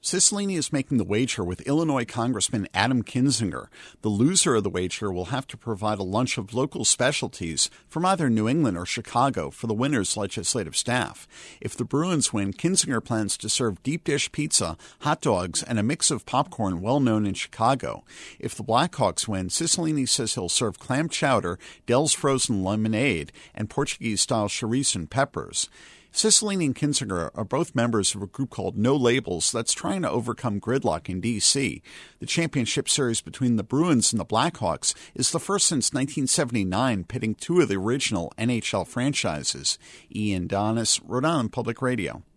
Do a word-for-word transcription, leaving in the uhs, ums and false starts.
Cicilline is making the wager with Illinois Congressman Adam Kinzinger. The loser of the wager will have to provide a lunch of local specialties from either New England or Chicago for the winner's legislative staff. If the Bruins win, Kinzinger plans to serve deep dish pizza, hot dogs, and a mix of popcorn well known in Chicago. If the Blackhawks win, Cicilline says he'll serve clam chowder, Dell's frozen lemonade, and Portuguese-style chorizo and peppers. Cicilline and Kinzinger are both members of a group called No Labels that's trying to overcome gridlock in D C. The championship series between the Bruins and the Blackhawks is the first since nineteen seventy-nine, pitting two of the original N H L franchises. Ian Donis, Rhode Island Public Radio.